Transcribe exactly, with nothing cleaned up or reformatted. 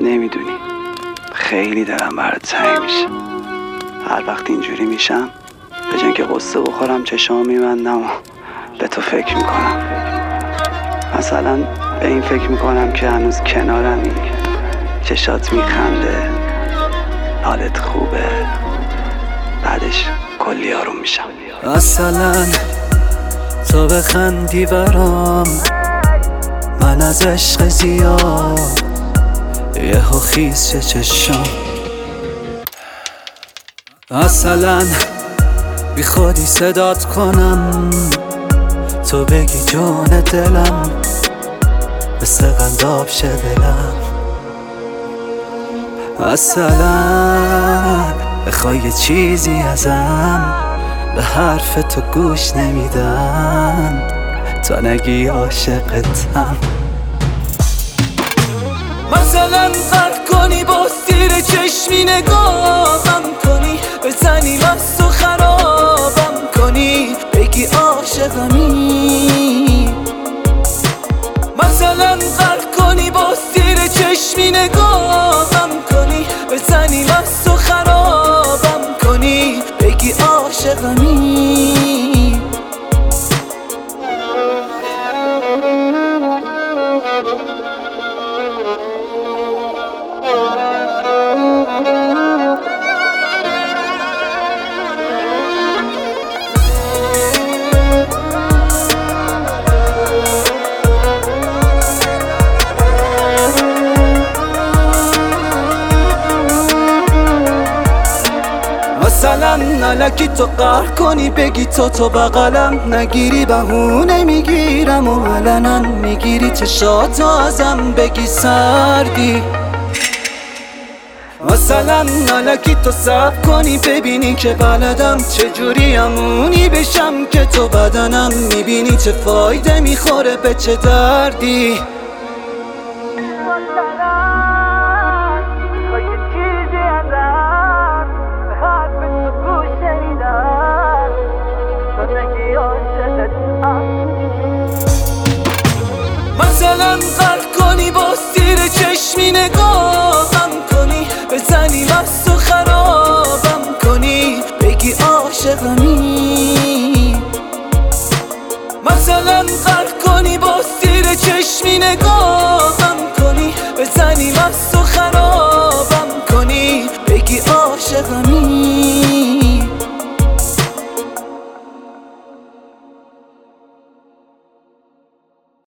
نمیدونی خیلی دلم برات تنگ میشه. هر وقت اینجوری میشم به جای که قصه بخورم چشام میبندم و به تو فکر میکنم. مثلا به این فکر میکنم که هنوز کنارمی، چشات میخنده، حالت خوبه، بعدش کلی آروم میشم. مثلا تو بخندی برام، من از عشق زیاد یهو خیز چه چشم. مثلا بی خودی صدات کنم، تو بگی جون دلم، مثل قنداب شه دلم. مثلا بخوای یه چیزی ازم، به حرف تو گوش نمیدم تا نگی عاشقتم. مثلا قد کنی با سیر چشمی نگاهم کنی، بزنی مست و خرابم کنی، بگی عاشقمی. مثلا قد کنی با سیر چشمی نگاهم کنی، بزنی مست و خرابم کنی، بگی عاشقمی. مثلا نلکی تو قهر کنی، بگی تو تو بغلم نگیری، بهونه میگیرم و علنا میگیری چشاتو ازم، بگی سردی. مثلا نلکی تو صبر کنی، ببینی که بلدم چجوری امونی بشم که تو بدنم، میبینی چه فایده میخوره به چه دردی. مثلا قلب کنی با سیر چشمی نگاهم کنی، بزنی مست و خرابم کنی، بگی عاشقمی. مثلا قلب کنی با